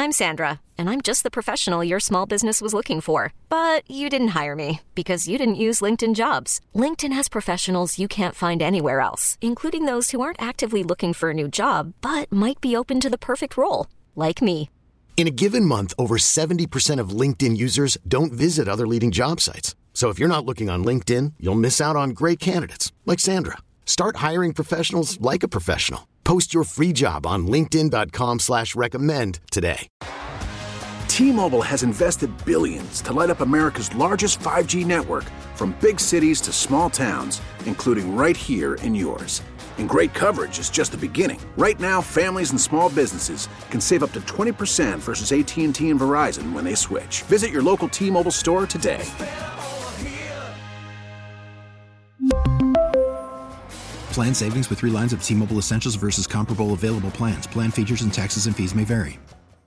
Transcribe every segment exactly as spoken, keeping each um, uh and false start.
I'm Sandra, and I'm just the professional your small business was looking for. But you didn't hire me because you didn't use LinkedIn Jobs. LinkedIn has professionals you can't find anywhere else, including those who aren't actively looking for a new job, but might be open to the perfect role, like me. In a given month, over seventy percent of LinkedIn users don't visit other leading job sites. So if you're not looking on LinkedIn, you'll miss out on great candidates like Sandra. Start hiring professionals like a professional. Post your free job on linkedin dot com slash recommend today. T-Mobile has invested billions to light up America's largest five G network, from big cities to small towns, including right here in yours. And great coverage is just the beginning. Right now, families and small businesses can save up to twenty percent versus A T and T and Verizon when they switch. Visit your local T-Mobile store today. Plan savings with three lines of T-Mobile Essentials versus comparable available plans. Plan features and taxes and fees may vary.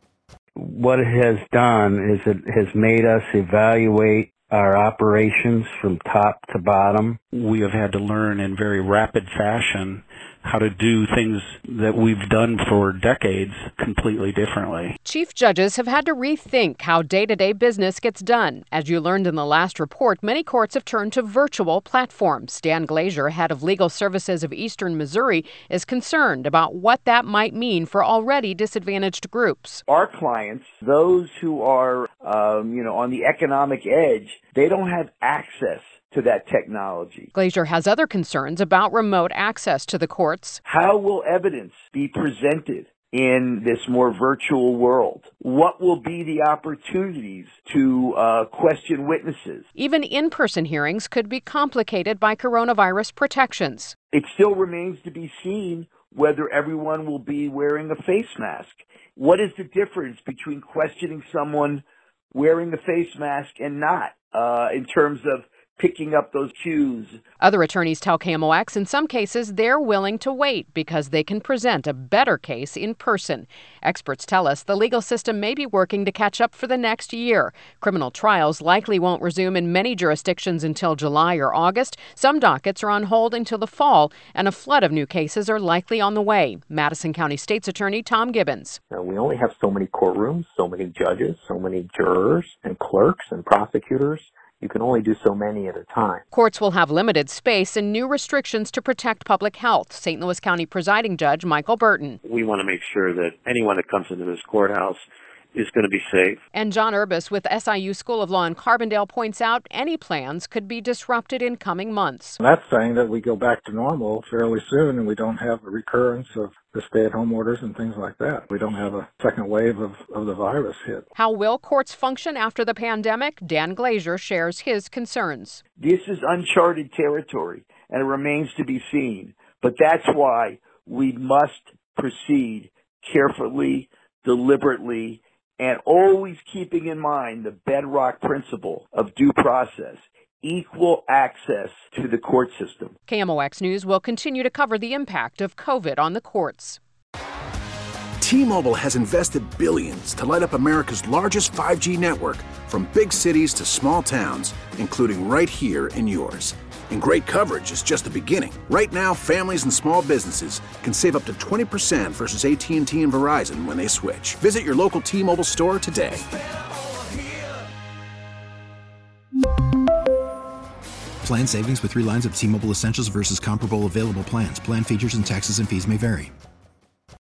What it has done is it has made us evaluate our operations from top to bottom. We have had to learn in very rapid fashion how to do things that we've done for decades completely differently. Chief judges have had to rethink how day-to-day business gets done. As you learned in the last report, many courts have turned to virtual platforms. Dan Glazer, head of legal services of Eastern Missouri, is concerned about what that might mean for already disadvantaged groups. Our clients, those who are, um, you know, on the economic edge, they don't have access to that technology. Glazer has other concerns about remote access to the courts. How will evidence be presented in this more virtual world? What will be the opportunities to uh, question witnesses? Even in-person hearings could be complicated by coronavirus protections. It still remains to be seen whether everyone will be wearing a face mask. What is the difference between questioning someone wearing a face mask and not, uh, in terms of picking up those cues? Other attorneys tell K M O X in some cases they're willing to wait because they can present a better case in person. Experts tell us the legal system may be working to catch up for the next year. Criminal trials likely won't resume in many jurisdictions until July or August. Some dockets are on hold until the fall, and a flood of new cases are likely on the way. Madison County State's Attorney Tom Gibbons. Now, we only have so many courtrooms, so many judges, so many jurors and clerks and prosecutors. You can only do so many at a time. Courts will have limited space and new restrictions to protect public health. Saint Louis County Presiding Judge Michael Burton. We want to make sure that anyone that comes into this courthouse is going to be safe. And John Urbis with S I U School of Law in Carbondale points out any plans could be disrupted in coming months. That's saying that we go back to normal fairly soon and we don't have a recurrence of the stay-at-home orders and things like that. We don't have a second wave of, of the virus hit. How will courts function after the pandemic? Dan Glazer shares his concerns. This is uncharted territory, and it remains to be seen. But that's why we must proceed carefully, deliberately, and always keeping in mind the bedrock principle of due process, equal access to the court system. K M O X News will continue to cover the impact of COVID on the courts. T-Mobile has invested billions to light up America's largest five G network, from big cities to small towns, including right here in yours. And great coverage is just the beginning. Right now, families and small businesses can save up to twenty percent versus A T and T and Verizon when they switch. Visit your local T-Mobile store today. Plan savings with three lines of T-Mobile Essentials versus comparable available plans. Plan features and taxes and fees may vary.